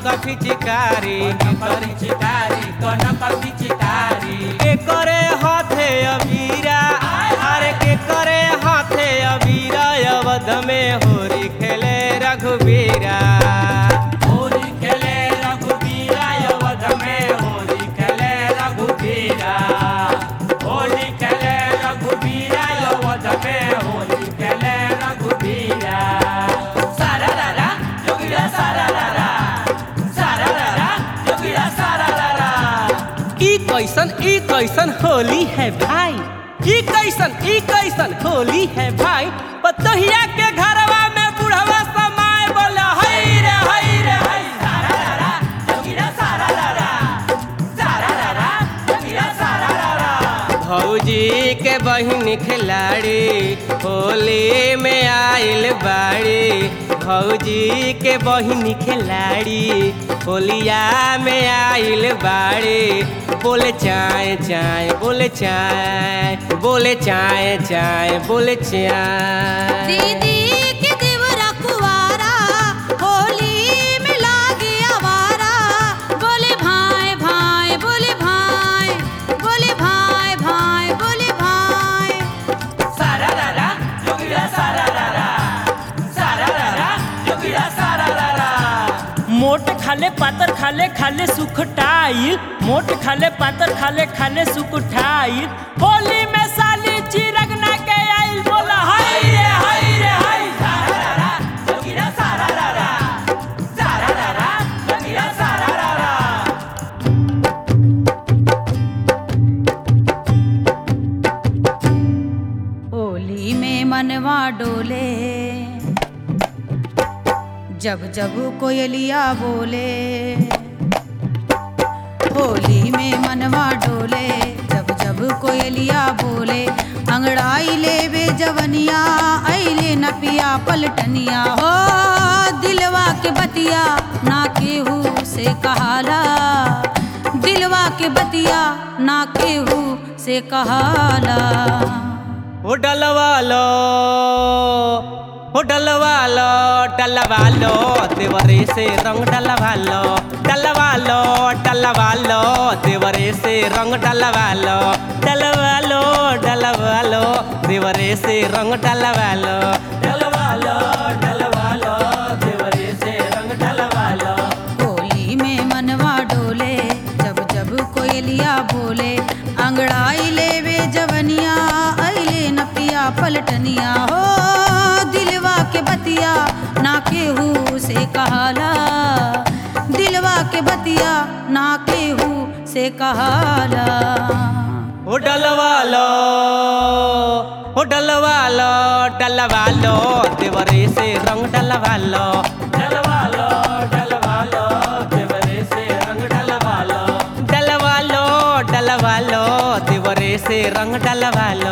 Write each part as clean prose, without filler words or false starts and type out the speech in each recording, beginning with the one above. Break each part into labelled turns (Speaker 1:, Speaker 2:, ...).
Speaker 1: पिचकारी
Speaker 2: कनक पिचकारी
Speaker 1: के करे हाथे अबीरा अरे के करे हाथे अबीरा अवध में होरी खेले रघुबीरा
Speaker 2: होली खेले रघुबीरा अवध में होली खेले रघुबीरा होली खेले रघुबीरा अवध में होली खेले रघुबीरा सारा रारा जोगिरा सारा रारा सारा रारा जोगिरा सारा रारा
Speaker 1: ई कैसन होली है भाई ई कैसन होली है भाई पतोहिया के घरवा में बुढ़वा समाय बोला हई रे हई रे हई
Speaker 2: सारा रारा जोगिरा सारा रारा सारा रारा जोगिरा सारा रारा
Speaker 1: भौजी के बहिन खिलाड़ी होली में आइल बाड़ी भौजी के बहिन खिलाड़ी होलिया में आइल बाड़ी बोले चाय चाय बोले चाय बोले चाय चाय बोले चाय
Speaker 3: दीदी के देवरा कुवारा होली में लागे आवारा बोले भाई भाई बोले भाई बोले भाई भाई बोले भाई
Speaker 2: सारा रारा जोगिरा सारा रारा सारा रारा जोगिरा सारा रारा
Speaker 4: मोट खाले पातर खाले खाले सुखटाइल मोट खाले पातर खाले खाले सुखटाइल होली में साली चिरगना के आइल बोला हाय रे हाय रे हाय
Speaker 2: सारा रारा जोगिरा सारा रारा सारा रारा जोगिरा सारा रारा
Speaker 3: होली में मनवा डोले जब जब कोयलिया बोले होली में मनवा डोले जब जब कोयलिया बोले अंगड़ाई ले बे जवनिया ऐले न पिया पलटनिया हो दिलवा के बतिया ना केहू से कहाला दिलवा के बतिया ना केहू से कहाला
Speaker 1: ओ डलवा लो देवरे से रंग डलवा लो देवरे से रंग डलवा लो देवरे से रंग डलवा लो
Speaker 2: देवरे से रंग डलवा लो
Speaker 3: होली में मनवा डोले जब जब कोयलिया बोले अंगड़ाई ले वे जवनिया ऐले न पिया पलटनिया हो दिलवा के बतिया ना केहू से कहाला दिलवा के बतिया ना केहू से कहाला
Speaker 1: ओ डलवा लो देवरे से रंग डलवा लो
Speaker 2: देवरे से रंग डलवा लो
Speaker 1: देवरे से रंग डलवा लो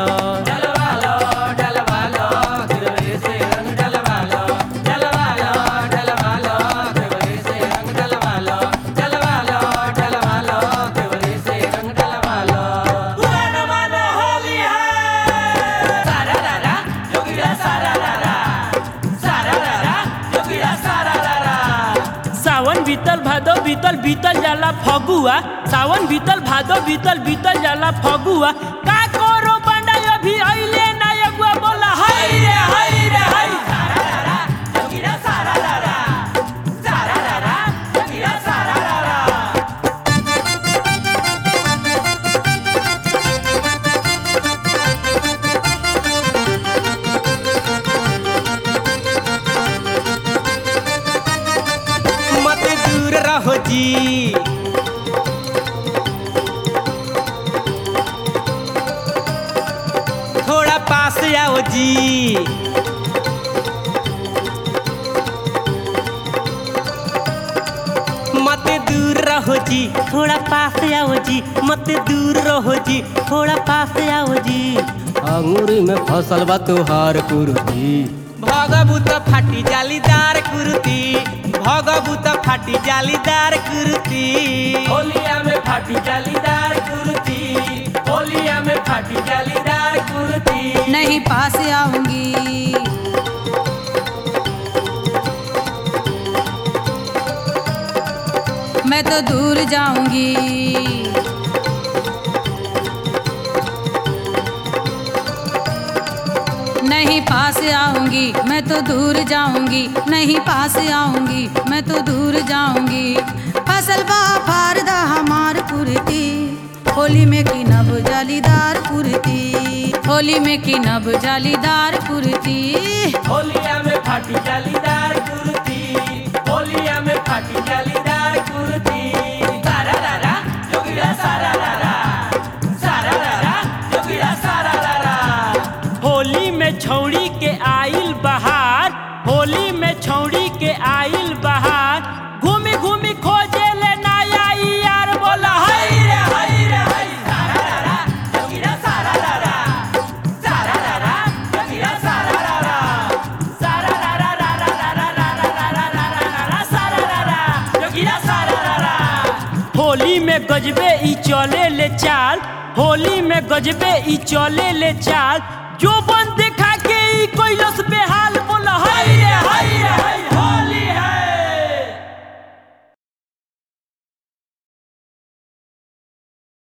Speaker 2: देवरे से रंग डलवा लो देवरे से रंग डलवा लो देवरे से रंग डलवा लो पुराना मानो होली है सारा रारा जोगिरा सारा रारा सारा रारा जोगिरा सारा रारा
Speaker 4: सावन बीतल भादो बीतल बीतल जाला फगुआ सावन बीतल भादो बीतल बीतल जाला फगुआ का करो बंडा अभी आइले ना एगुआ बोला हाय रे हाय रे हाय
Speaker 2: सारा रारा जोगिरा सारा रारा सारा रारा जोगिरा सारा रारा
Speaker 1: मत दूर रहो जी थोड़ा पास आओ जी मत दूर रहो जी थोड़ा पास आओ जी मत दूर रहो जी थोड़ा पास आओ जी अंगूरी में फसल बा तोहार कुर्ती भगबूत फाटी जालीदार कुर्ती भगबूत फाटी जालीदार कुर्ती
Speaker 2: होलिया में फाटी जालीदार कुर्ती होलिया में फाटी जालीदार कुर्ती
Speaker 3: नहीं पास आऊंगी जाऊंगी। नहीं पास आऊंगी मैं तो दूर जाऊंगी, नहीं पास आऊंगी मैं तो दूर जाऊंगी। फसल बा फारदा हमार कुर्ती, होली में की नब जालीदार कुर्ती, होली में की नब जालीदार कुर्ती।
Speaker 2: होलिया में फाटी जालीदार कुर्ती, होलिया में फाटी जालीदार कुर्ती। सारा रारा जोगिड़ा सारा रारा, सारा रारा जोगिड़ा सारा रारा।
Speaker 4: होली में छौड़ी के आइल बहार, होली में छौड़ी के आइल बहार। घूमी घूमी खोजे ले नया यार, बोला हाय रे हाय रे हाय।
Speaker 2: सारा रारा जोगिड़ा सारा रारा, सारा रारा जोगिड़ा सारा रारा। सारा रारा रारा रारा रारा रारा रारा रारा, सारा रारा जोगिड़ा सारा रारा।
Speaker 4: होली में गजबे ई चले ले चाल, होली में गजबे ई चले ले चाल। जो बन